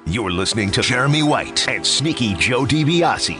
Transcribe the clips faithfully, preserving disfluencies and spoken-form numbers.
You're listening to Jeremy White and Sneaky Joe DiBiase.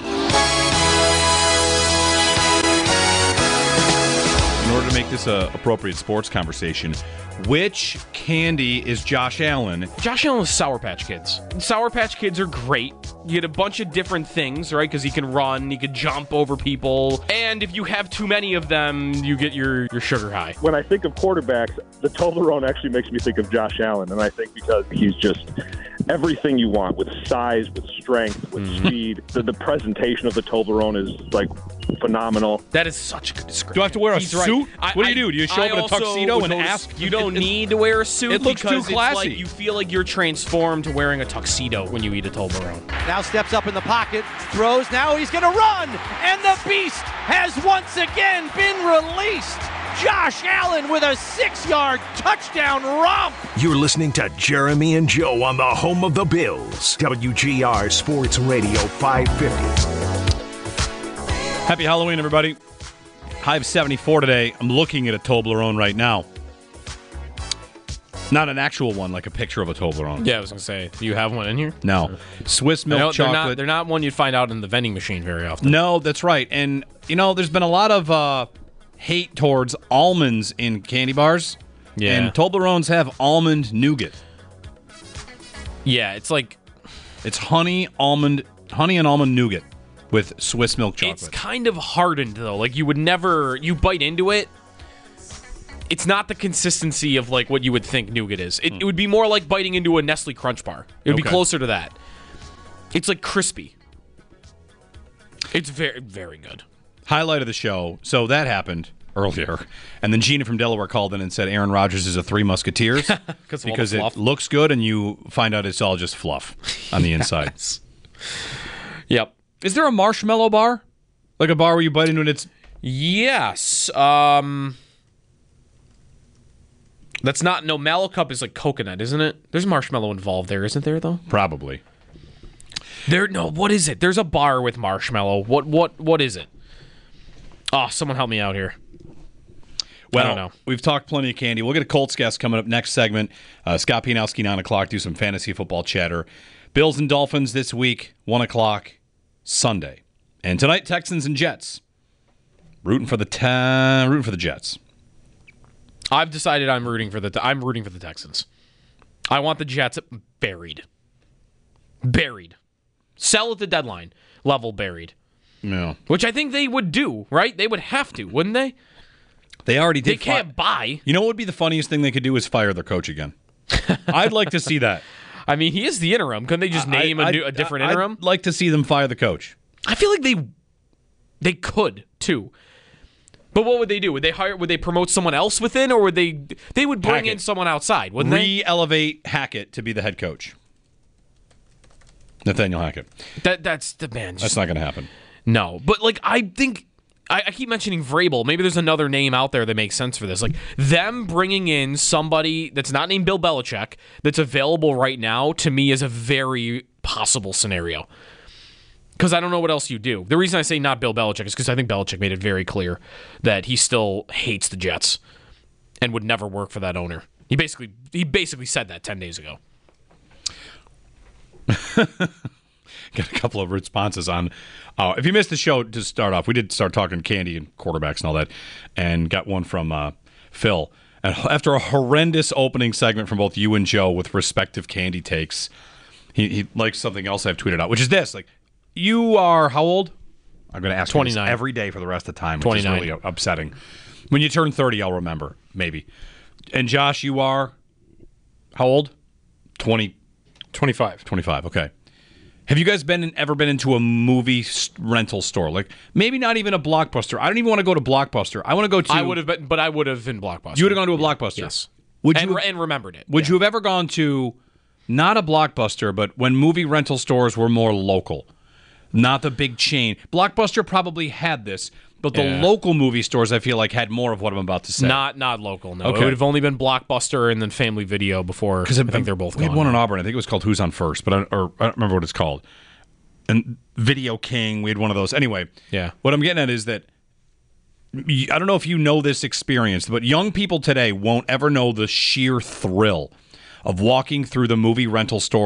In order to make this a appropriate sports conversation, which candy is Josh Allen? Josh Allen is Sour Patch Kids. Sour Patch Kids are great. You get a bunch of different things, right? Because he can run, he can jump over people, and if you have too many of them, you get your, your sugar high. When I think of quarterbacks, the Toblerone actually makes me think of Josh Allen, and I think because he's just everything you want with size, with strength, with mm-hmm. speed. The, the presentation of the Toblerone is like phenomenal. That is such a good description. Do I have to wear a He's suit? Right. What I, do you do? Do you show I up in a tuxedo and ask? You don't it, need to wear a suit. It looks because too classy. It's like you feel like you're transformed to wearing a tuxedo when you eat a Toblerone. Now steps up in the pocket, throws. Now he's going to run, and the beast has once again been released. Josh Allen with a six-yard touchdown romp. You're listening to Jeremy and Joe on the home of the Bills. W G R Sports Radio five fifty. Happy Halloween, everybody. High of seventy-four today. I'm looking at a Toblerone right now. Not an actual one, like a picture of a Toblerone. Yeah, I was going to say, do you have one in here? No. Swiss milk know, chocolate. They're not, they're not one you'd find out in the vending machine very often. No, that's right. And, you know, there's been a lot of uh, hate towards almonds in candy bars. Yeah. And Toblerones have almond nougat. Yeah, it's like... It's honey, almond, honey and almond nougat with Swiss milk chocolate. It's kind of hardened, though. Like, you would never... You bite into it. It's not the consistency of like what you would think nougat is. It, mm. it would be more like biting into a Nestle Crunch bar. It would okay. be closer to that. It's like crispy. It's very, very good. Highlight of the show. So that happened earlier. And then Gina from Delaware called in and said Aaron Rodgers is a Three Musketeers because it looks good and you find out it's all just fluff on the inside. Yes. Yep. Is there a marshmallow bar? Like a bar where you bite into it and it's... Yes. Um... That's not, no, Mallow Cup is like coconut, isn't it? There's marshmallow involved there, isn't there, though? Probably. There, no, what is it? There's a bar with marshmallow. What, what, what is it? Oh, someone help me out here. Well, I don't know. We've talked plenty of candy. We'll get a Colts guest coming up next segment. Uh, Scott Pianowski, nine o'clock, do some fantasy football chatter. Bills and Dolphins this week, one o'clock, Sunday. And tonight, Texans and Jets. Rooting for the ta- rooting for the Jets. I've decided I'm rooting for the te- I'm rooting for the Texans. I want the Jets buried. Buried. Sell at the deadline level buried. No. Which I think they would do, right? They would have to, wouldn't they? They already did. They can't fi- buy. You know what would be the funniest thing they could do is fire their coach again. I'd like to see that. I mean, he is the interim. Couldn't they just name I, a, new, a different I'd interim? I'd like to see them fire the coach. I feel like they they could, too. But what would they do? Would they hire? Would they promote someone else within, or would they? They would bring Hackett. in someone outside, wouldn't Re-elevate Hackett to be the head coach. Nathaniel Hackett. they? That that's the man. Just, that's not going to happen. No, but like I think I, I keep mentioning Vrabel. Maybe there's another name out there that makes sense for this. Like them bringing in somebody that's not named Bill Belichick that's available right now to me is a very possible scenario. Because I don't know what else you do. The reason I say not Bill Belichick is because I think Belichick made it very clear that he still hates the Jets and would never work for that owner. He basically he basically said that ten days ago. Got a couple of responses on. Uh, if you missed the show to start off, we did start talking candy and quarterbacks and all that, and got one from uh, Phil. And after a horrendous opening segment from both you and Joe with respective candy takes, he, he likes something else I've tweeted out, which is this: like. You are how old? I'm going to ask you this every day for the rest of the time, which is really upsetting. When you turn thirty, I'll remember, maybe. And Josh, you are how old? twenty twenty-five twenty-five, okay. Have you guys been in, ever been into a movie rental store? Like maybe not even a Blockbuster. I don't even want to go to Blockbuster. I want to go to... I would have been, but I would have been Blockbuster. You would have gone to a Blockbuster? Yes. Would and, you have, and remembered it. Would yeah. you have ever gone to, not a Blockbuster, but when movie rental stores were more local? Not the big chain. Blockbuster probably had this, but the yeah. local movie stores, I feel like, had more of what I'm about to say. Not not local, no. Okay. It would have only been Blockbuster and then Family Video before. I think they're both we gone. We had one in Auburn. I think it was called Who's on First, but I, or, I don't remember what it's called. And Video King, we had one of those. Anyway, yeah. What I'm getting at is that, I don't know if you know this experience, but young people today won't ever know the sheer thrill of walking through the movie rental store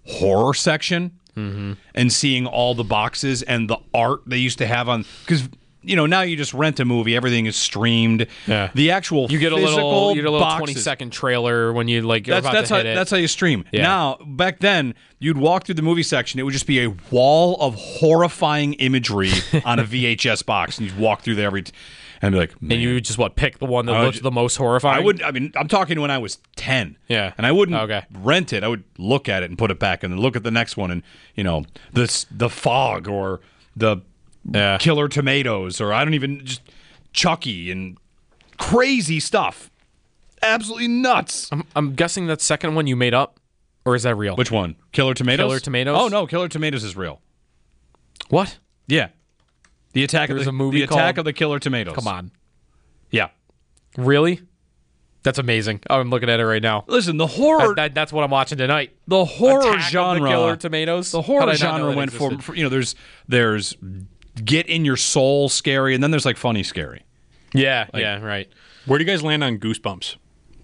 horror section mm-hmm. and seeing all the boxes and the art they used to have on, because you know now you just rent a movie, everything is streamed. Yeah. The actual you get a physical little you get a little boxes, twenty second trailer when you like you're that's about that's to how hit it. that's how you stream. Yeah. Now back then you'd walk through the movie section, it would just be a wall of horrifying imagery on a V H S box, and you'd walk through there every. T- And be like, man. And you would just what pick the one that I would looked ju- the most horrifying. I would. I mean, I'm talking when I was ten. Yeah. And I wouldn't Okay. rent it. I would look at it and put it back, and then look at the next one, and you know, this the Fog or the Yeah. Killer Tomatoes, or I don't even just Chucky and crazy stuff. Absolutely nuts. I'm, I'm guessing that second one you made up, or is that real? Which one? Killer Tomatoes. Killer Tomatoes? Oh no, Killer Tomatoes is real. What? Yeah. The attack There's of the, a movie the attack called- of the Killer Tomatoes. Come on. Yeah. Really? That's amazing. Oh, I'm looking at it right now. Listen, the horror. That, that- that's what I'm watching tonight. the horror Attack of the genre. Killer Tomatoes. The How horror did I not know genre that went for, existed? for you know. There's there's get in your soul scary, and then there's like funny scary. Yeah, yeah, right. Where do you guys land on Goosebumps?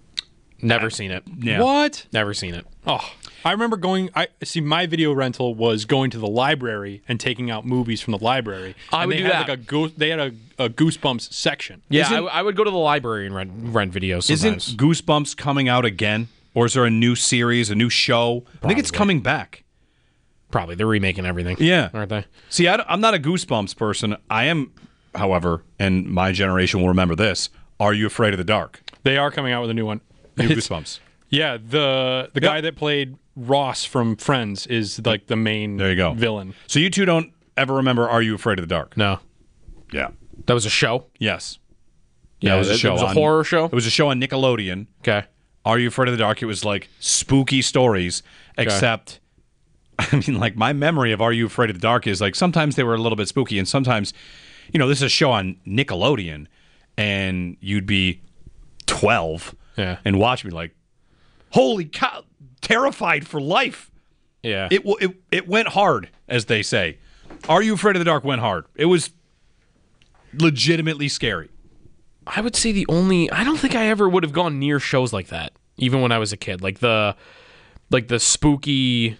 Never seen it. Yeah. What? Never seen it. Oh, I remember going. I see. My video rental was going to the library and taking out movies from the library. I and would they do had that. Like a go- they had a, a Goosebumps section. Yeah, I, Isn't- w- I would go to the library and rent, rent videos sometimes. Isn't Goosebumps coming out again, or is there a new series, a new show? I think it's Probably. coming back. Probably. They're remaking everything. Yeah. Aren't they? See, I, am not a Goosebumps person. I am, however, and my generation will remember this. Are You Afraid of the Dark? They are coming out with a new one. New It's- Goosebumps. Yeah, the the guy that played Ross from Friends is like the main There you go. villain. So you two don't ever remember Are You Afraid of the Dark? No. Yeah. That was a show? Yes. Yeah, it was a it- show. It was a on- horror show? It was a show on Nickelodeon. Okay. Are You Afraid of the Dark? It was like spooky stories, except, I mean, like my memory of Are You Afraid of the Dark is like sometimes they were a little bit spooky, and sometimes, you know, this is a show on Nickelodeon, and you'd be twelve Yeah. and watch me like, holy cow, terrified for life. Yeah. It, w- it, it went hard, as they say. Are You Afraid of the Dark went hard. It was legitimately scary. I would say the only I don't think I ever would have gone near shows like that, even when I was a kid. Like the like the spooky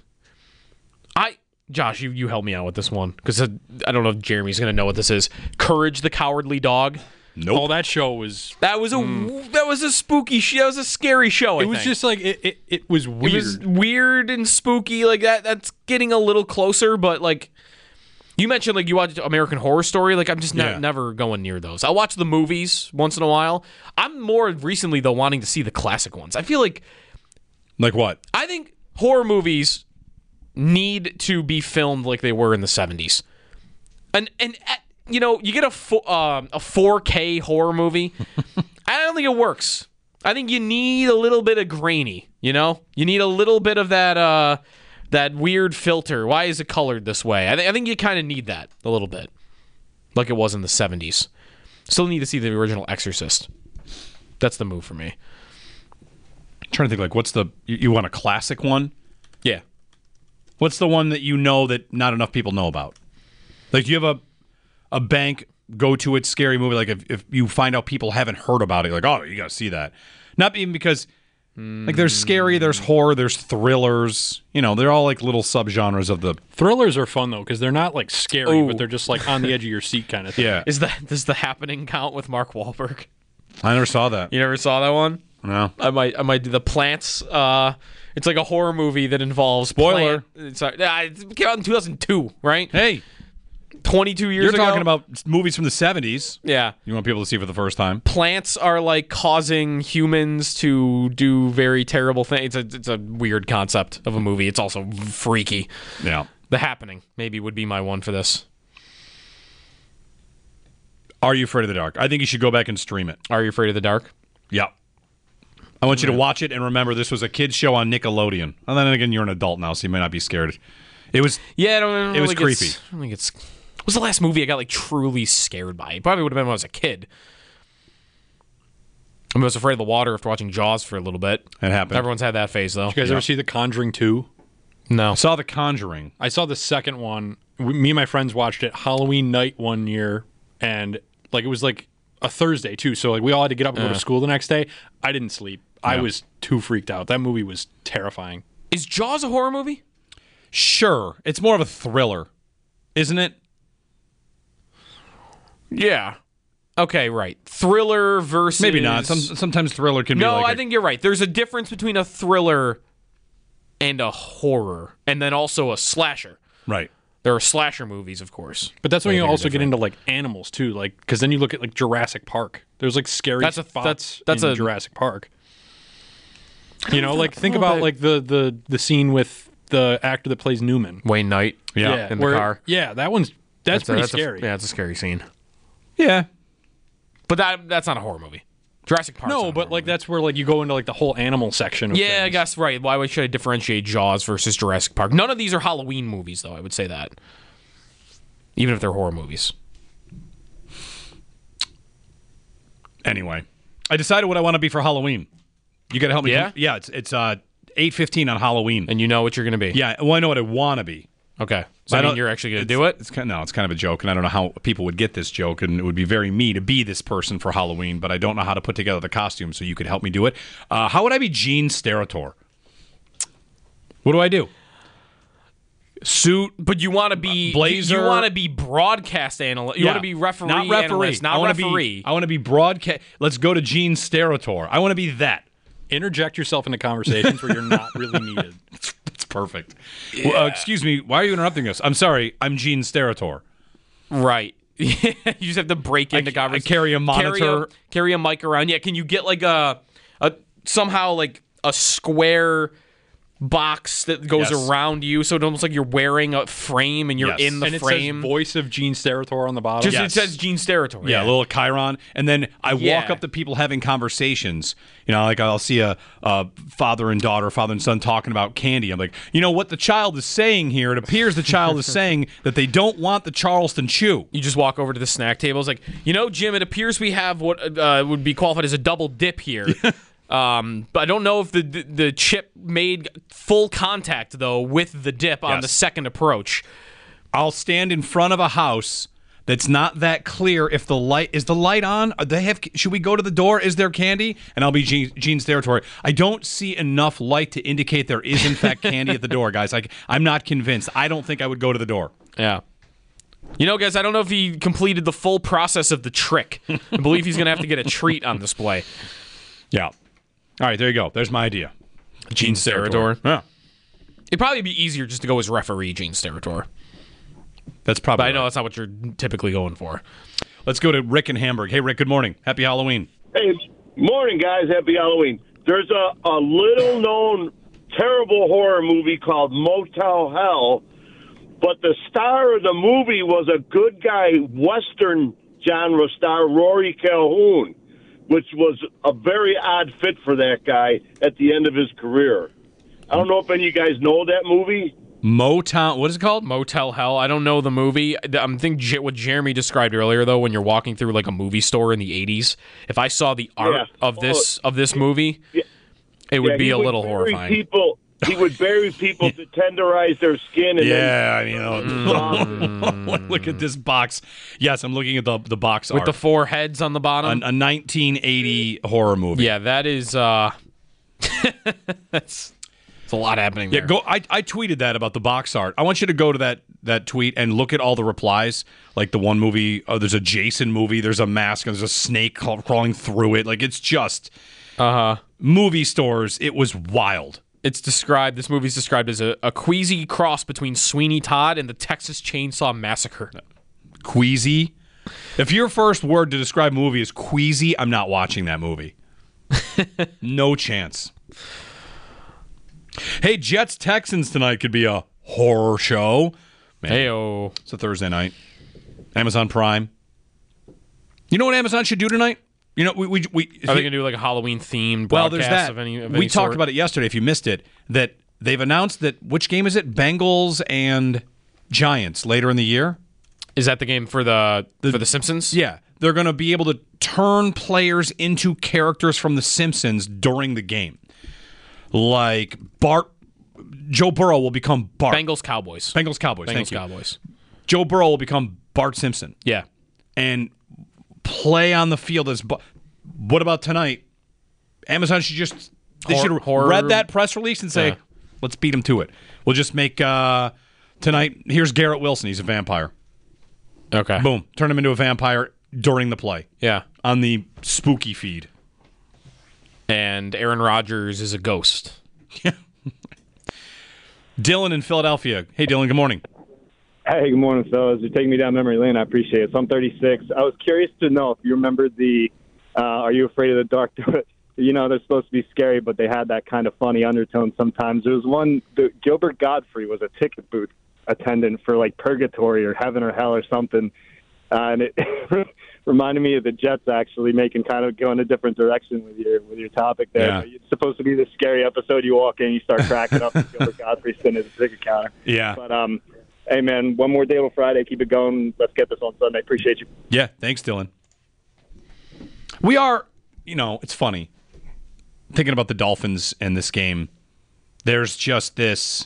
I Josh, you, you help me out with this one because I, I don't know if Jeremy's gonna know what this is. Courage the Cowardly Dog. Nope. Oh, that show was. That was a that was a spooky sh- that was a scary show. I It was think. just like it. It, it was it weird. was weird and spooky like that. That's getting a little closer, but like you mentioned, like you watched American Horror Story. Like I'm just ne- Yeah. never going near those. I'll watch the movies once in a while. I'm more recently though wanting to see the classic ones. I feel like Like what? I think horror movies need to be filmed like they were in the seventies. And and uh, you know, you get a fo- um, a four K horror movie. I don't think it works. I think you need a little bit of grainy, you know? You need a little bit of that uh that weird filter. Why is it colored this way? I, th- I think you kind of need that a little bit. Like it was in the seventies. Still need to see the original Exorcist. That's the move for me. I'm trying to think like what's the you, you want a classic one? Yeah. What's the one that you know that not enough people know about? Like, do you have a a bank go to it scary movie? Like, if, if you find out people haven't heard about it, like, oh, you got to see that. Not even because, like, there's scary, there's horror, there's thrillers. You know, they're all like little subgenres of the. Thrillers are fun though because they're not like scary, Ooh. but they're just like on the edge of your seat kind of thing. Yeah, Is that does the Happening count with Mark Wahlberg? I never saw that. You never saw that one? No. I might I might do the Plants. Uh, it's like a horror movie that involves Spoiler. plant- It's, uh, it came out in two thousand two, right? Hey, twenty-two years you're ago. talking about movies from the seventies. Yeah. You want people to see for the first time. Plants are like causing humans to do very terrible things. It's a, it's a weird concept of a movie. It's also freaky. Yeah. The Happening maybe would be my one for this. Are You Afraid of the Dark? I think you should go back and stream it. Are You Afraid of the Dark? Yeah. I want you to watch it and remember this was a kid's show on Nickelodeon. And then again, you're an adult now, so you might not be scared. It was. Yeah, I don't, I don't It was think it's- creepy. I don't think it's. What was the last movie I got like truly scared by? It probably would have been when I was a kid. I was afraid of the water after watching Jaws for a little bit. It happened. Everyone's had that phase though. You guys Yeah. ever see The Conjuring two? No. I saw The Conjuring. I saw the second one. We, me and my friends watched it Halloween night one year, and like it was like a Thursday too. So like we all had to get up and go to school the next day. I didn't sleep. I Yeah. was too freaked out. That movie was terrifying. Is Jaws a horror movie? Sure, it's more of a thriller, isn't it? Yeah. Okay, right. Thriller versus Maybe not. Some, sometimes thriller can be No, like I a- think you're right. There's a difference between a thriller and a horror, and then also a slasher. right. There are slasher movies, of course. But that's when I you think are also get different. into like animals too, like because then you look at like Jurassic Park. There's like scary That's a- spots that's- that's in a- Jurassic Park. You know, like think know about that- like the the the scene with the actor that plays Newman. Wayne Knight. Yeah. in the where- car. Yeah, that one's that's, a- pretty a- scary. yeah, it's a scary scene. Yeah. But that that's not a horror movie. Jurassic Park. No, but like that's where like you go into like the whole animal section. Of Yeah, I things. guess right. Why should I differentiate Jaws versus Jurassic Park? None of these are Halloween movies, though. I would say that, even if they're horror movies. Anyway, I decided what I want to be for Halloween. You got to help me. Yeah? com- yeah. It's it's uh eight fifteen on Halloween. And you know what you're going to be. yeah. Well, I know what I want to be. Okay. So I I mean, don't- you're actually going to it's- do it? It's kind no, it's kind of a joke, and I don't know how people would get this joke, and it would be very me to be this person for Halloween, but I don't know how to put together the costume, so you could help me do it. Uh, how would I be Gene Steratore? What do I do? Suit, But you want to be blazer. You, want to be broadcast analyst. You Yeah. want to be referee, not referee, analyst, not I wanna referee. Be, I want to be broadcast. Let's go to Gene Steratore. I want to be that. Interject yourself into conversations where you're not really needed. It's perfect. Well, uh, excuse me. Why are you interrupting us? I'm sorry. I'm Gene Steratore. Right. you just have to break into I conversation. carry a Carry monitor. a, carry a mic around. Yeah. Can you get like a, a somehow like a square box that goes Yes. around you, so it's almost like you're wearing a frame and you're Yes. in the And it frame. says voice of Gene Steratore on the bottom. Just Yes. it says Gene Steratore. Yeah, a little Chiron, and then I walk Yeah. up to people having conversations. You know, like I'll see a, a father and daughter, father and son talking about candy. I'm like, you know what the child is saying here? It appears the child is saying that they don't want the Charleston Chew. You just walk over to the snack table. It's like, you know, Jim, it appears we have what uh, would be qualified as a double dip here. um, but I don't know if the, the the chip made full contact, though, with the dip on Yes. the second approach. I'll stand in front of a house that's not that clear. If the light is the light on, Are they have. Should we go to the door? Is there candy? And I'll be Gene, Gene's territory. I don't see enough light to indicate there is in fact candy at the door, guys. Like I'm not convinced. I don't think I would go to the door. Yeah. You know, guys, I don't know if he completed the full process of the trick. I believe he's going to have to get a treat on display. Yeah. All right, there you go. There's my idea. Gene Steratore. Yeah. It'd probably be easier just to go as referee Gene Steratore. That's probably But I know right. that's not what you're typically going for. Let's go to Rick in Hamburg. Hey, Rick, good morning. Happy Halloween. Hey, morning, guys. Happy Halloween. There's a, a little-known terrible horror movie called Motel Hell, but the star of the movie was a good guy Western genre star, Rory Calhoun, which was a very odd fit for that guy at the end of his career. I don't know if any of you guys know that movie. Motown. What is it called? Motel Hell. I don't know the movie. I'm thinking what Jeremy described earlier, though, when you're walking through like a movie store in the eighties. If I saw the art Yeah. of this of this movie, Yeah. it would Yeah, be he a little bury horrifying. People, he would bury people to tenderize their skin. And Yeah, I mean, you know, Mm. look at this box. Yes, I'm looking at the the box With art. the four heads on the bottom. a, a nineteen eighty horror movie. Yeah, that is. uh That's. It's a lot happening Yeah, there. go. I, I tweeted that about the box art. I want you to go to that that tweet and look at all the replies. Like the one movie, oh, there's a Jason movie. There's a mask and there's a snake craw- crawling through it. Like it's just Uh huh. movie stores. It was wild. It's described. This movie's described as a, a queasy cross between Sweeney Todd and the Texas Chainsaw Massacre. Queasy. If your first word to describe a movie is queasy, I'm not watching that movie. No chance. Hey, Jets Texans tonight could be a horror show. Man, Heyo. it's a Thursday night. Amazon Prime. You know what Amazon should do tonight? You know, we we, we Are they gonna do like a Halloween themed well, broadcast there's that. of any? Of we any talked sort? about it yesterday. If you missed it, that they've announced that which game is it? Bengals and Giants later in the year. Is that the game for the, for the Simpsons? Yeah, they're going to be able to turn players into characters from The Simpsons during the game. Like Bart, Joe Burrow will become Bart. Bengals Cowboys. Bengals Cowboys. Bengals thank you. Cowboys. Joe Burrow will become Bart Simpson Yeah. and play on the field as. Bar- what about tonight? Amazon should just they Hor- should have horror- read that press release and say, Yeah. let's beat them to it. We'll just make uh, tonight. Here's Garrett Wilson. He's a vampire. Okay. Boom. Turn him into a vampire during the play. Yeah. On the spooky feed. And Aaron Rodgers is a ghost. Yeah. Dylan in Philadelphia. Hey, Dylan. Good morning. Hey, good morning, fellas. You're taking me down memory lane. I appreciate it. So I'm thirty-six. I was curious to know if you remember the uh, Are You Afraid of the Dark? You know, they're supposed to be scary, but they had that kind of funny undertone sometimes. There was one, the, Gilbert Godfrey was a ticket booth attendant for, like, Purgatory or Heaven or Hell or something. Uh, and it reminded me of the Jets actually making kind of go in a different direction with your with your topic there. Yeah. It's supposed to be the scary episode. You walk in, you start cracking up, and Gilbert Godfrey sitting at the ticket counter. Yeah. But, um, hey, man, one more day till Friday. Keep it going. Let's get this on Sunday. Appreciate you. Yeah, thanks, Dylan. We are, you know, it's funny. Thinking about the Dolphins and this game, there's just this.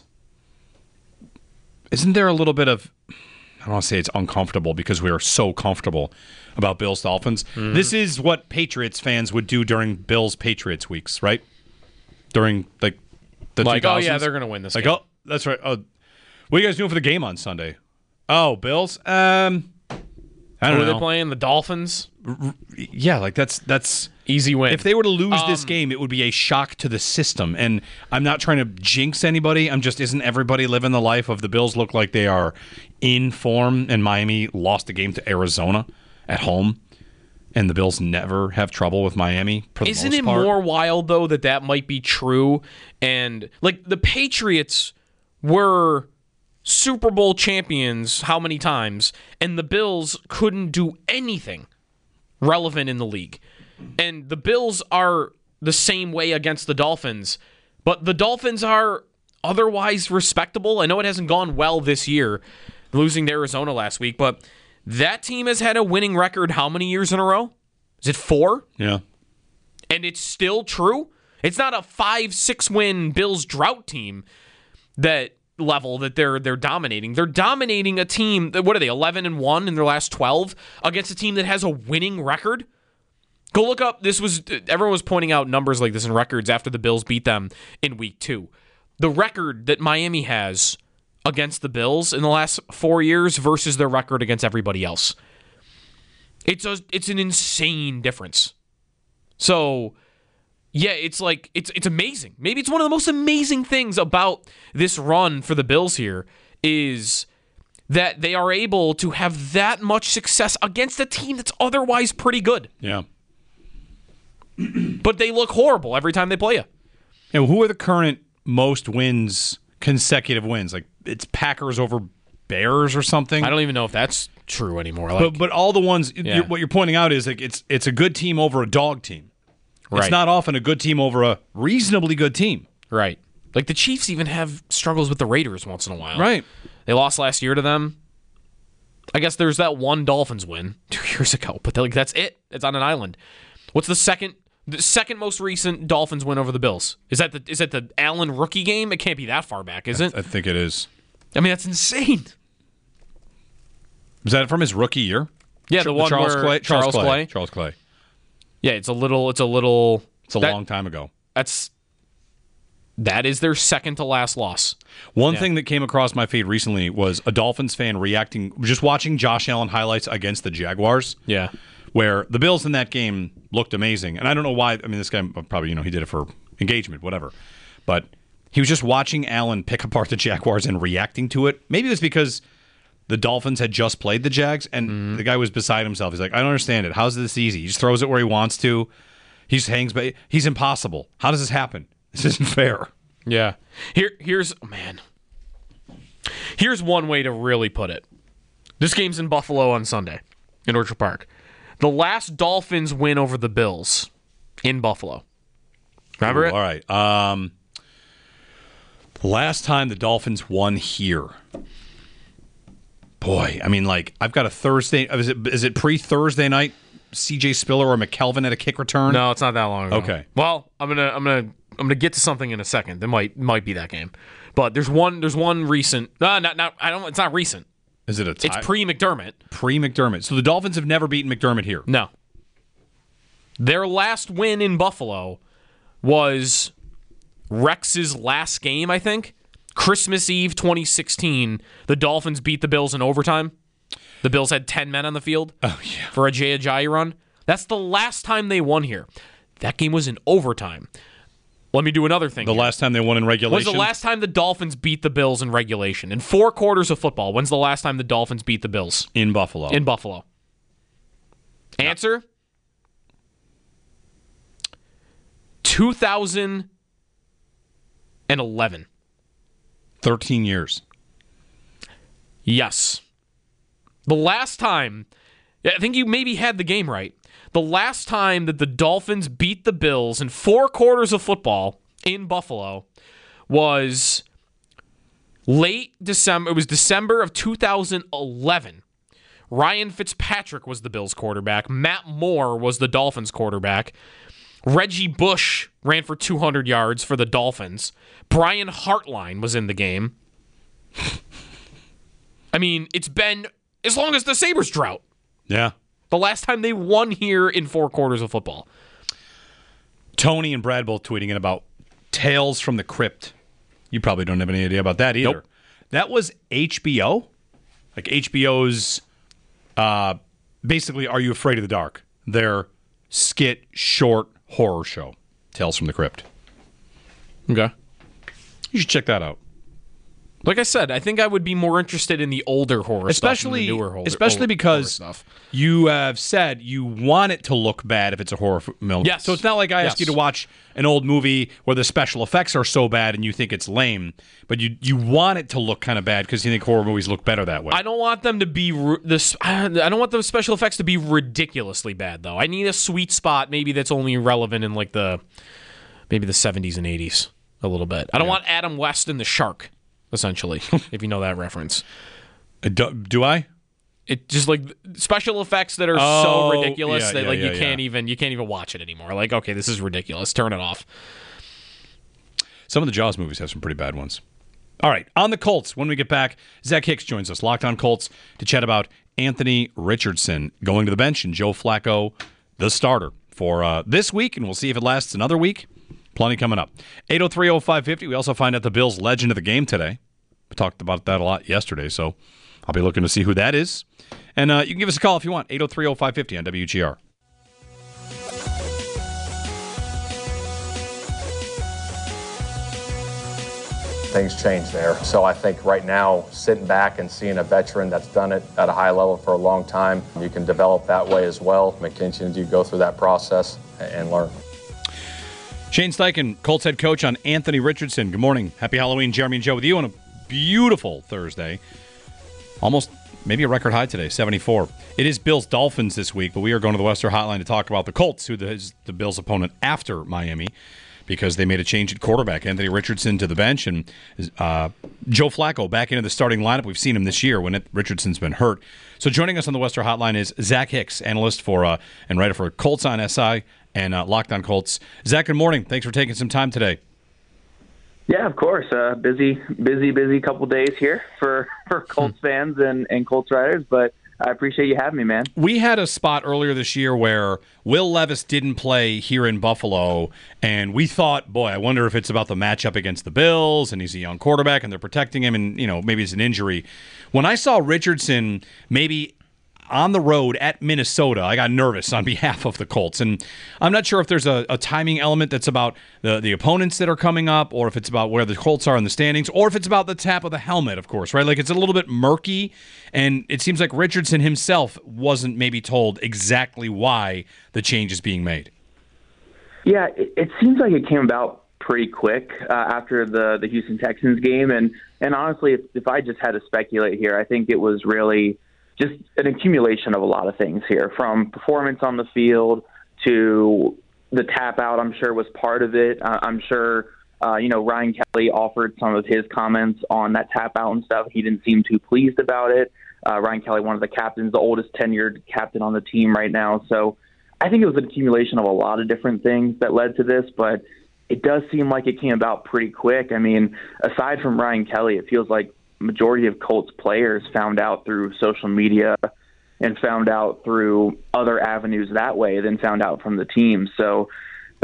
Isn't there a little bit of. I don't want to say it's uncomfortable because we are so comfortable about Bills Dolphins. Mm-hmm. This is what Patriots fans would do during Bills Patriots weeks, right? During, like, the like, two thousands. oh, yeah, they're going to win this like, game. oh, that's right. Oh, what are you guys doing for the game on Sunday? Oh, Bills? Um, I don't Who know. are they playing? The Dolphins? Yeah, like that's that's easy win. If they were to lose um, this game, it would be a shock to the system. And I'm not trying to jinx anybody. I'm just isn't everybody living the life of the Bills look like they are in form, and Miami lost a game to Arizona at home, and the Bills never have trouble with Miami for the Isn't most it part. more wild, though, that that might be true? And, like, the Patriots were Super Bowl champions how many times, and the Bills couldn't do anything relevant in the league. And the Bills are the same way against the Dolphins, but the Dolphins are otherwise respectable. I know it hasn't gone well this year, losing to Arizona last week, but that team has had a winning record how many years in a row? Is it four? Yeah. And it's still true? It's not a five, six win Bills drought team that level that they're they're dominating. They're dominating a team that, what are they, eleven and one in their last twelve against a team that has a winning record? Go look up, this was, everyone was pointing out numbers like this in records after the Bills beat them in week two. The record that Miami has against the Bills in the last four years versus their record against everybody else. It's a, it's an insane difference. So, yeah, it's like, it's it's amazing. Maybe it's one of the most amazing things about this run for the Bills here is that they are able to have that much success against a team that's otherwise pretty good. Yeah. But they look horrible every time they play you. And who are the current most wins, consecutive wins? Like, it's Packers over Bears or something? I don't even know if that's true anymore. Like, but but all the ones, Yeah. you're, what you're pointing out is like it's it's a good team over a dog team. Right. It's not often a good team over a reasonably good team. Right. Like the Chiefs even have struggles with the Raiders once in a while. Right. They lost last year to them. I guess there's that one Dolphins win two years ago, but like that's it. It's on an island. What's the second the second most recent Dolphins win over the Bills? Is that the is that the Allen rookie game? It can't be that far back, is it? I think it is. I mean, that's insane. Was that from his rookie year? Yeah, the one Charles where Clay. Charles Clay. Clay. Charles Clay. Yeah, it's a little. It's a little. It's a that- long time ago. That's that is their second to last loss. One Yeah. thing that came across my feed recently was a Dolphins fan reacting, just watching Josh Allen highlights against the Jaguars. Yeah. Where the Bills in that game looked amazing. And I don't know why. I mean, this guy probably, you know, he did it for engagement, whatever. But he was just watching Allen pick apart the Jaguars and reacting to it. Maybe it was because the Dolphins had just played the Jags, and Mm-hmm. the guy was beside himself. He's like, I don't understand it. How's this easy? He just throws it where he wants to. He just hangs, but he's impossible. How does this happen? This isn't fair. Yeah. Here, here's oh, man. Here's one way to really put it. This game's in Buffalo on Sunday, in Orchard Park. The last Dolphins win over the Bills in Buffalo. Remember Ooh, it? All right. Um, the last time the Dolphins won here. Boy, I mean, like, I've got a Thursday. Is it is it pre-Thursday night? C J Spiller or McKelvin at a kick return? No, it's not that long ago. Okay. Well, I'm gonna I'm gonna I'm gonna get to something in a second. That might might be that game. But there's one there's one recent. No, not not I don't. It's not recent. Is it a tie? It's pre McDermott. pre McDermott? So the Dolphins have never beaten McDermott here. No. Their last win in Buffalo was Rex's last game, I think, Christmas Eve twenty sixteen, the Dolphins beat the Bills in overtime. The Bills had ten men on the field oh, yeah. for a Jay Ajayi run. That's the last time they won here. That game was in overtime. Let me do another thing. The here. last time they won in regulation? When's the last time the Dolphins beat the Bills in regulation? In four quarters of football, when's the last time the Dolphins beat the Bills? In Buffalo. In Buffalo. No. Answer? two thousand eleven. thirteen years. Yes. The last time, I think you maybe had the game right. The last time that the Dolphins beat the Bills in four quarters of football in Buffalo was late December. It was December of two thousand eleven. Ryan Fitzpatrick was the Bills quarterback. Matt Moore was the Dolphins quarterback. Reggie Bush ran for two hundred yards for the Dolphins. Brian Hartline was in the game. I mean, it's been as long as the Sabres drought. Yeah. The last time they won here in four quarters of football. Tony and Brad both tweeting in about Tales from the Crypt. You probably don't have any idea about that either. Nope. That was H B O? Like H B O's, uh, basically, Are You Afraid of the Dark? Their skit, short horror show. Tales from the Crypt. Okay. You should check that out. Like I said, I think I would be more interested in the older horror especially, stuff than the newer horror Especially older, because horror stuff. You have said you want it to look bad if it's a horror film. Yes. So it's not like I yes. ask you to watch an old movie where the special effects are so bad and you think it's lame, but you you want it to look kind of bad because you think horror movies look better that way. I don't want them to be this. I don't want the special effects to be ridiculously bad though. I need a sweet spot, maybe that's only relevant in like the maybe the seventies and eighties a little bit. I don't yeah. want Adam West and the Shark. Essentially, if you know that reference. Uh, do, do I? It just like special effects that are oh, so ridiculous yeah, that yeah, like yeah, you can't yeah. even you can't even watch it anymore. Like, okay, this is ridiculous. Turn it off. Some of the Jaws movies have some pretty bad ones. All right, on the Colts, when we get back, Zach Hicks joins us, Locked On Colts, to chat about Anthony Richardson going to the bench and Joe Flacco, the starter, for uh, this week, and we'll see if it lasts another week. Plenty coming up. eight oh three oh five fifty. We also find out the Bills' legend of the game today. We talked about that a lot yesterday, so I'll be looking to see who that is. And uh, you can give us a call if you want, eight oh three oh five fifty on W G R. Things change there. So I think right now, sitting back and seeing a veteran that's done it at a high level for a long time, you can develop that way as well. And continue to go through that process and learn. Shane Steichen, Colts head coach, on Anthony Richardson. Good morning. Happy Halloween. Jeremy and Joe with you on a beautiful Thursday. Almost maybe a record high today, seventy-four. It is Bills Dolphins this week, but we are going to the Western Hotline to talk about the Colts, who is the Bills' opponent after Miami, because they made a change at quarterback. Anthony Richardson to the bench and uh, Joe Flacco back into the starting lineup. We've seen him this year when it, Richardson's been hurt. So joining us on the Western Hotline is Zach Hicks, analyst for uh, and writer for Colts on S I and uh, Locked On Colts. Zach, good morning. Thanks for taking some time today. Yeah, of course. Uh, busy, busy, busy couple days here for, for Colts hmm. fans and, and Colts writers, but I appreciate you having me, man. We had a spot earlier this year where Will Levis didn't play here in Buffalo, and we thought, boy, I wonder if it's about the matchup against the Bills, and he's a young quarterback, and they're protecting him, and, you know, maybe it's an injury. When I saw Richardson maybe on the road at Minnesota, I got nervous on behalf of the Colts. And I'm not sure if there's a, a timing element that's about the, the opponents that are coming up, or if it's about where the Colts are in the standings, or if it's about the tap of the helmet, of course, right? Like, it's a little bit murky, and it seems like Richardson himself wasn't maybe told exactly why the change is being made. Yeah, it, it seems like it came about pretty quick uh, after the, the Houston Texans game. And, and honestly, if, if I just had to speculate here, I think it was really just an accumulation of a lot of things here, from performance on the field to the tap out. I'm sure was part of it. Uh, I'm sure, uh, you know, Ryan Kelly offered some of his comments on that tap out and stuff. He didn't seem too pleased about it. Uh, Ryan Kelly, one of the captains, the oldest tenured captain on the team right now. So I think it was an accumulation of a lot of different things that led to this, but it does seem like it came about pretty quick. I mean, aside from Ryan Kelly, it feels like majority of Colts players found out through social media and found out through other avenues that way, then found out from the team. So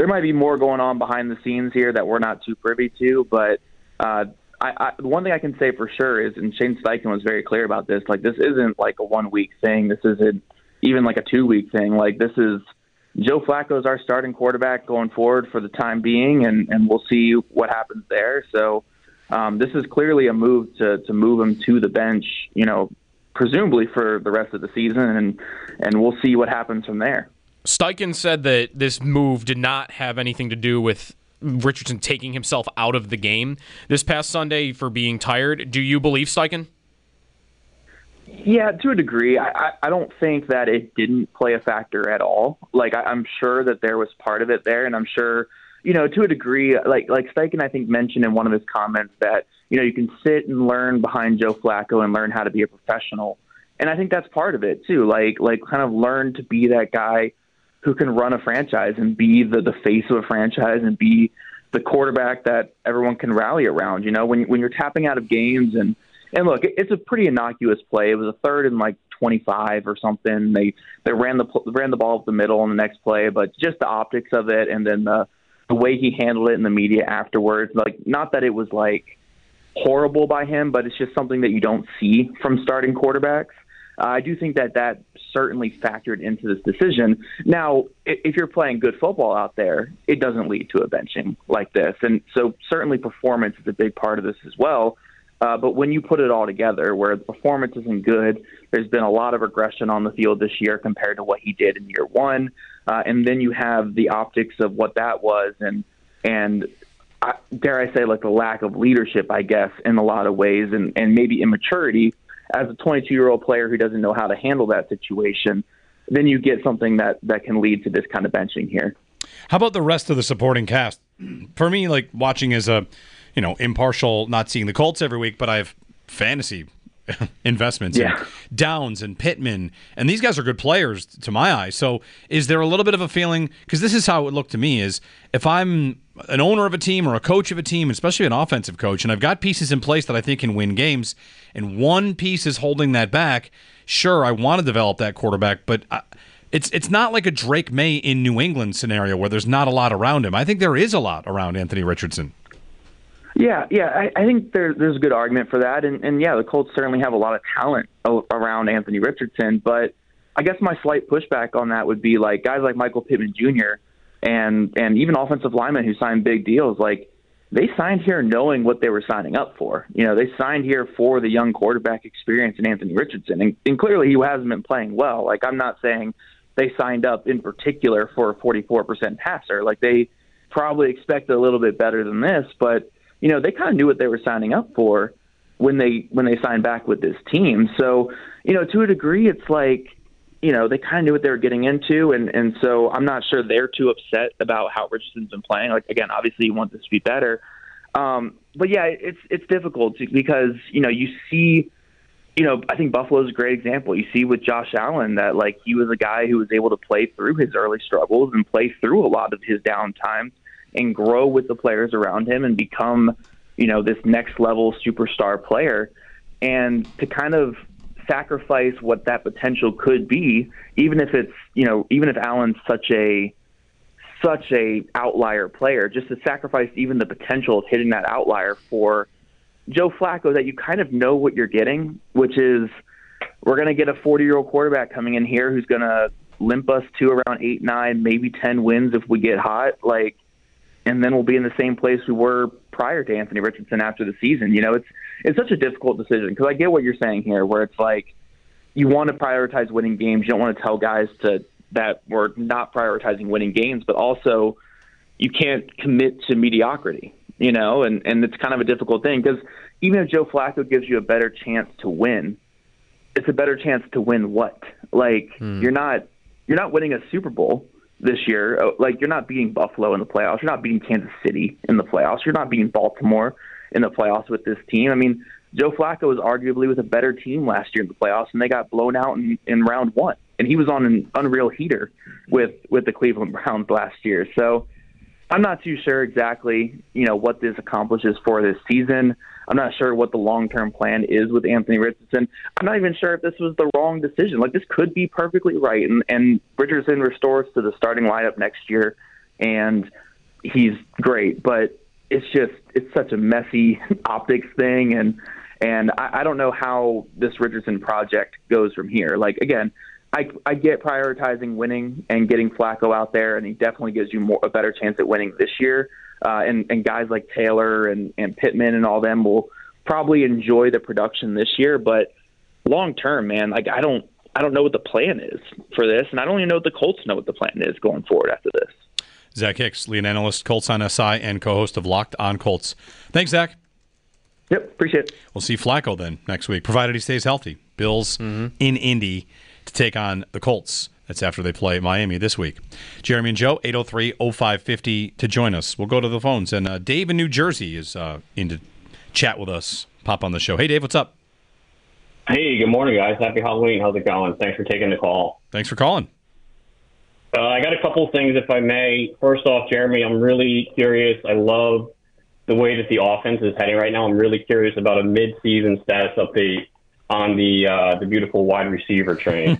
there might be more going on behind the scenes here that we're not too privy to, but uh, I, I, the one thing I can say for sure is, and Shane Steichen was very clear about this, like this isn't like a one-week thing. This isn't even like a two-week thing. Like this is Joe Flacco is our starting quarterback going forward for the time being, and, and we'll see what happens there. So um, this is clearly a move to, to move him to the bench, you know, presumably for the rest of the season, and and we'll see what happens from there. Steichen said that this move did not have anything to do with Richardson taking himself out of the game this past Sunday for being tired. Do you believe Steichen? Yeah, to a degree. I, I, I don't think that it didn't play a factor at all. Like, I, I'm sure that there was part of it there, and I'm sure, you know, to a degree, like like Steichen, I think, mentioned in one of his comments that, you know, you can sit and learn behind Joe Flacco and learn how to be a professional. And I think that's part of it, too. Like, like kind of learn to be that guy who can run a franchise and be the, the face of a franchise and be the quarterback that everyone can rally around. You know, when, when you're tapping out of games and, and look, it, it's a pretty innocuous play. It was a third and like twenty-five or something. They, they ran the, ran the ball up the middle in the next play, but just the optics of it. And then the, the way he handled it in the media afterwards, like, not that it was like horrible by him, but it's just something that you don't see from starting quarterbacks. Uh, I do think that that certainly factored into this decision. Now, if you're playing good football out there, it doesn't lead to a benching like this. And so certainly performance is a big part of this as well. Uh, but when you put it all together, where the performance isn't good, there's been a lot of regression on the field this year compared to what he did in year one. Uh, and then you have the optics of what that was. And, and I, dare I say, like the lack of leadership, I guess, in a lot of ways, and, and maybe immaturity as a twenty-two-year-old player who doesn't know how to handle that situation, then you get something that, that can lead to this kind of benching here. How about the rest of the supporting cast? For me, like watching as a, you know, impartial, not seeing the Colts every week, but I have fantasy investments yeah. in Downs and Pittman, and these guys are good players to my eye. So is there a little bit of a feeling, because this is how it would look to me, is if I'm an owner of a team or a coach of a team, especially an offensive coach, and I've got pieces in place that I think can win games, and one piece is holding that back, sure, I want to develop that quarterback, but I, it's it's not like a Drake May in New England scenario where there's not a lot around him. I think there is a lot around Anthony Richardson. Yeah, yeah, I, I think there, there's a good argument for that, and, and yeah, the Colts certainly have a lot of talent around Anthony Richardson, but I guess my slight pushback on that would be like guys like Michael Pittman Junior and and even offensive linemen who signed big deals, like they signed here knowing what they were signing up for. You know, they signed here for the young quarterback experience in Anthony Richardson, and, and clearly he hasn't been playing well. Like, I'm not saying they signed up in particular for a forty-four percent passer. Like, they probably expected a little bit better than this, but you know, they kind of knew what they were signing up for when they when they signed back with this team. So, you know, to a degree, it's like, you know, they kind of knew what they were getting into, and, and so I'm not sure they're too upset about how Richardson's been playing. Like, again, obviously you want this to be better. Um, but, yeah, it's it's difficult to, because, you know, you see, you know, I think Buffalo's a great example. You see with Josh Allen that, like, he was a guy who was able to play through his early struggles and play through a lot of his downtime and grow with the players around him and become, you know, this next level superstar player. And to kind of sacrifice what that potential could be, even if it's, you know, even if Allen's such a, such a outlier player, just to sacrifice even the potential of hitting that outlier for Joe Flacco, that you kind of know what you're getting, which is we're going to get a forty-year-old quarterback coming in here who's going to limp us to around eight, nine, maybe ten wins if we get hot. Like, and then we'll be in the same place we were prior to Anthony Richardson after the season. You know, it's it's such a difficult decision, because I get what you're saying here, where it's like you want to prioritize winning games. You don't want to tell guys to that we're not prioritizing winning games, but also you can't commit to mediocrity, you know, and, and it's kind of a difficult thing, because even if Joe Flacco gives you a better chance to win, it's a better chance to win what? Like, hmm. you're not you're not winning a Super Bowl this year. Like, you're not beating Buffalo in the playoffs. You're not beating Kansas City in the playoffs. You're not beating Baltimore in the playoffs with this team. I mean, Joe Flacco was arguably with a better team last year in the playoffs, and they got blown out in, in round one. And he was on an unreal heater with, with the Cleveland Browns last year. So I'm not too sure exactly, you know, what this accomplishes for this season. I'm not sure what the long-term plan is with Anthony Richardson. I'm not even sure if this was the wrong decision. Like, this could be perfectly right, and, and Richardson restores to the starting lineup next year, and he's great. But it's just it's such a messy optics thing, and and I, I don't know how this Richardson project goes from here. Like again, I I get prioritizing winning and getting Flacco out there, and he definitely gives you more a better chance at winning this year. Uh, and and guys like Taylor and and Pittman and all them will probably enjoy the production this year, but long term, man, like I don't I don't know what the plan is for this, and I don't even know if the Colts know what the plan is going forward after this. Zach Hicks, lead analyst, Colts on S I, and co-host of Locked on Colts. Thanks, Zach. Yep, appreciate it. We'll see Flacco then next week, provided he stays healthy. Bills mm-hmm. in Indy to take on the Colts. That's after they play Miami this week. Jeremy and Joe, eight oh three oh five fifty to join us. We'll go to the phones. And uh, Dave in New Jersey is uh, in to chat with us. Pop on the show. Hey, Dave, what's up? Hey, good morning, guys. Happy Halloween. How's it going? Thanks for taking the call. Thanks for calling. Uh, I got a couple things, if I may. First off, Jeremy, I'm really curious. I love the way that the offense is heading right now. I'm really curious about a mid-season status update on the uh, the beautiful wide receiver train.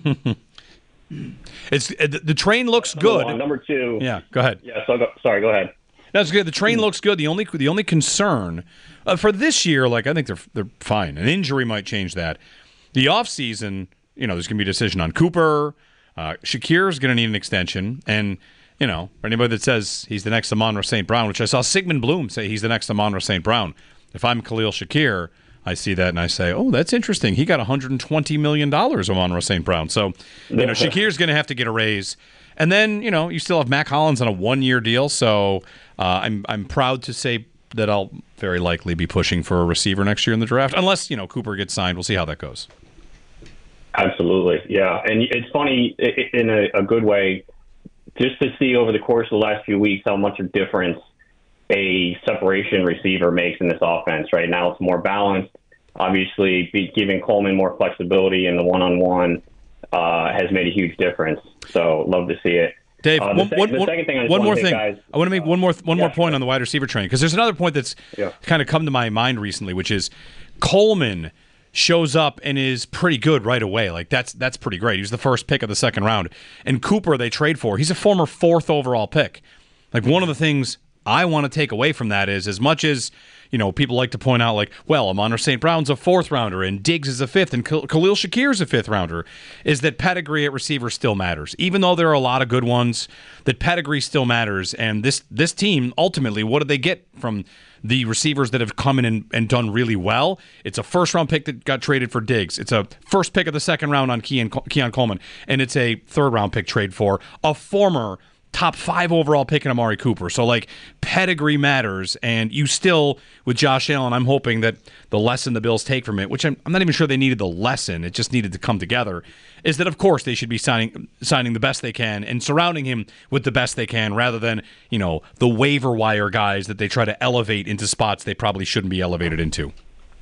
it's the, the train looks number good. One. Number two. Yeah, go ahead. Yeah, so go, sorry, go ahead. That's good. The train looks good. The only the only concern uh, for this year, like I think they're they're fine. An injury might change that. The offseason, you know, there's going to be a decision on Cooper. Uh, Shakir's going to need an extension, and you know, for anybody that says he's the next Amon-Ra Saint Brown, which I saw Sigmund Bloom say he's the next Amon-Ra Saint Brown. If I'm Khalil Shakir, I see that and I say, oh, that's interesting. He got one hundred twenty million dollars Amon-Ra Saint Brown. So, you know, Shakir's going to have to get a raise. And then, you know, you still have Mac Hollins on a one-year deal. So uh, I'm I'm proud to say that I'll very likely be pushing for a receiver next year in the draft, unless, you know, Cooper gets signed. We'll see how that goes. Absolutely, yeah. And it's funny, in a, a good way, just to see over the course of the last few weeks how much of a difference a separation receiver makes in this offense. Right now it's more balanced. Obviously, be, giving Coleman more flexibility in the one-on-one uh, has made a huge difference. So, love to see it. Dave, uh, one, the, one, the one, second thing I just one more thing. Guys, I want to make one more one yeah, more point sure. on the wide receiver train, because there's another point that's yeah. kind of come to my mind recently, which is Coleman shows up and is pretty good right away. Like that's that's pretty great. He was the first pick of the second round. And Cooper they trade for. He's a former fourth overall pick. Like one of the things I want to take away from that is, as much as, you know, people like to point out like, well, Amon-Ra Saint Brown's a fourth rounder and Diggs is a fifth and Khalil Shakir's a fifth rounder, is that pedigree at receiver still matters. Even though there are a lot of good ones, that pedigree still matters. And this this team, ultimately, what did they get from the receivers that have come in and, and done really well? It's a first-round pick that got traded for Diggs. It's a first pick of the second round on Keon, Keon Coleman. And it's a third-round pick trade for a former top five overall pick in Amari Cooper. So, like, pedigree matters. And you still, with Josh Allen, I'm hoping that the lesson the Bills take from it, which I'm, I'm not even sure they needed the lesson, it just needed to come together, is that, of course, they should be signing signing the best they can and surrounding him with the best they can, rather than, you know, the waiver wire guys that they try to elevate into spots they probably shouldn't be elevated into.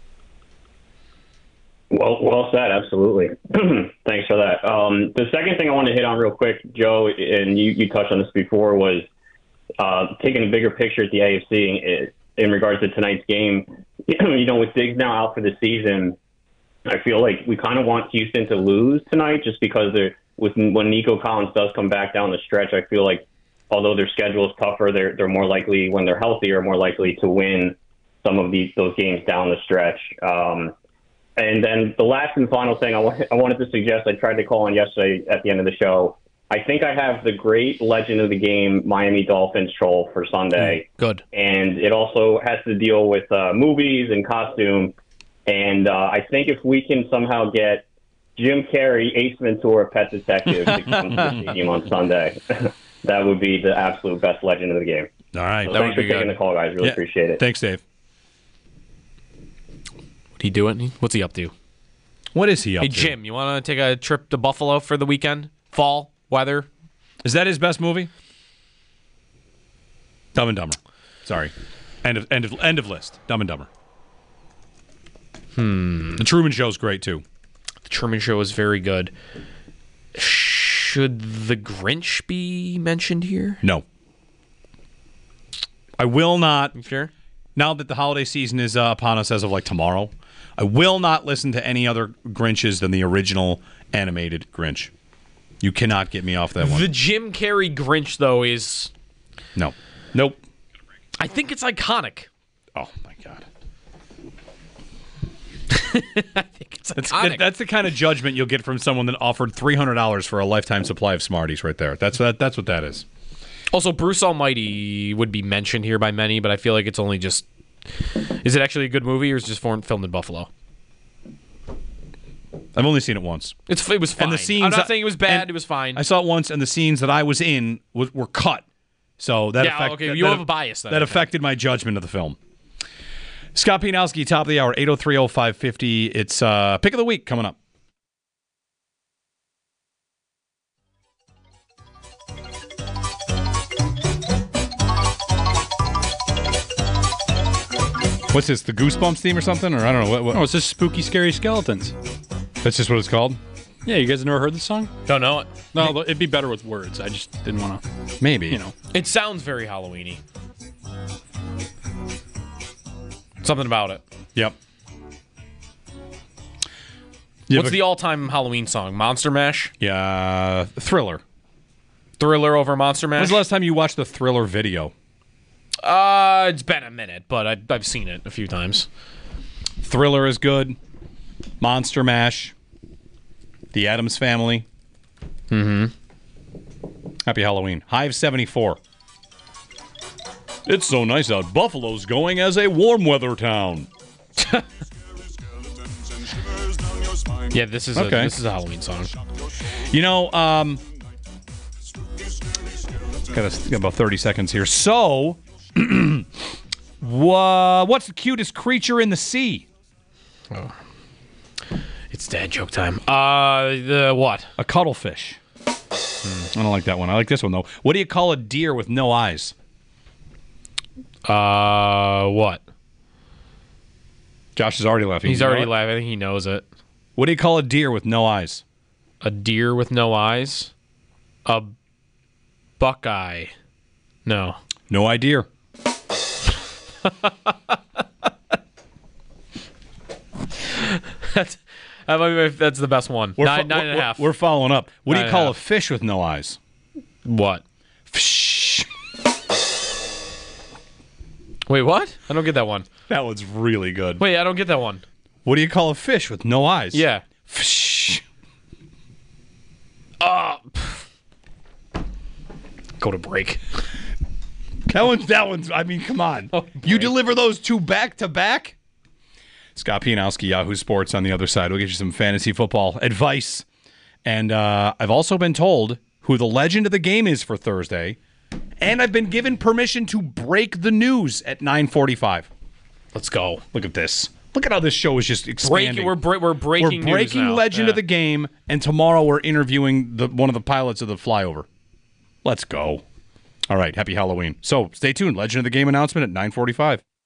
Well, well said. Absolutely. Thanks for that. Um, the second thing I want to hit on real quick, Joe, and you, you touched on this before, was uh, taking a bigger picture at the A F C in, in regards to tonight's game. You know, with Diggs now out for the season, I feel like we kind of want Houston to lose tonight, just because they're, with when Nico Collins does come back down the stretch, I feel like although their schedule is tougher, they're they're more likely, when they're healthier, more likely to win some of these those games down the stretch. Um, And then the last and final thing I, w- I wanted to suggest, I tried to call on yesterday at the end of the show. I think I have the great legend of the game, Miami Dolphins troll for Sunday. Mm, good. And it also has to deal with uh, movies and costume. And uh, I think if we can somehow get Jim Carrey, Ace Ventura, Pet Detective to come to the stadium on Sunday, that would be the absolute best legend of the game. All right. So that thanks would for be taking good. the call, guys. Really Yeah. appreciate it. Thanks, Dave. What he doing? What's he up to? What is he up hey, to? Hey, Jim, you want to take a trip to Buffalo for the weekend? Fall, weather? Is that his best movie? Dumb and Dumber. Sorry. End of end of end of list. Dumb and Dumber. Hmm. The Truman Show's great too. The Truman Show is very good. Should The Grinch be mentioned here? No. I will not. You sure? Now that the holiday season is uh, upon us as of like tomorrow, I will not listen to any other Grinches than the original animated Grinch. You cannot get me off that one. The Jim Carrey Grinch, though, is No. Nope. I think it's iconic. Oh, my God. I think it's That's, iconic. that, that's the kind of judgment you'll get from someone that offered three hundred dollars for a lifetime supply of Smarties right there. That's that. That's what that is. Also, Bruce Almighty would be mentioned here by many, but I feel like it's only just... Is it actually a good movie, or is it just filmed in Buffalo? I've only seen it once. It's It was fine. And the scenes I'm not I- saying it was bad. and It was fine. I saw it once, and the scenes that I was in was, were cut. So that Yeah, affect, okay, that, you that, have a bias then, That okay. affected my judgment of the film. Scott Pianowski, top of the hour, eight oh three oh five fifty. It's uh, pick of the week coming up. What's this, the Goosebumps theme or something? Or I don't know. What, what? Oh, it's just Spooky Scary Skeletons. That's just what it's called? Yeah, you guys have never heard this song? Don't know it. No, it'd be better with words. I just didn't want to, Maybe. you know. It sounds very Halloween-y. Something about it. Yep. You have What's a- the all-time Halloween song? Monster Mash? Yeah, Thriller. Thriller over Monster When's Mash? the last time you watched the Thriller video? Uh, it's been a minute, but I, I've seen it a few times. Thriller is good. Monster Mash. The Addams Family. Mm-hmm. Happy Halloween. Hive seventy-four. It's so nice out. Buffalo's going as a warm weather town. Yeah, this is Okay. a this is a Halloween song. You know, um, got, a, got about thirty seconds here. So, wha- what's the cutest creature in the sea? Oh. It's dad joke time. Uh, the what? A cuttlefish. Hmm. I don't like that one. I like this one, though. What do you call a deer with no eyes? Uh, what? Josh is already laughing. He's You know already it? laughing. I think he knows it. What do you call a deer with no eyes? A deer with no eyes? A buckeye. No. No idea. that's, that might be, that's the best one. We're nine, fo- nine and a we're- half. We're following up. What Nine do you and call a a half. fish with no eyes? What? Fish. Wait, what? I don't get that one. That one's really good. Wait, I don't get that one. What do you call a fish with no eyes? Yeah. Fish. Uh, go to break. That one's, that one's, I mean, come on. Oh, you deliver those two back to back? Scott Pianowski, Yahoo Sports on the other side. We'll get you some fantasy football advice. And uh, I've also been told who the legend of the game is for Thursday. And I've been given permission to break the news at nine forty-five. Let's go. Look at this. Look at how this show is just expanding. Break, we're, bre- we're breaking We're breaking news now. legend Yeah. of the game, and tomorrow we're interviewing the one of the pilots of the flyover. Let's go. All right, happy Halloween. So stay tuned. Legend of the Game announcement at nine forty-five.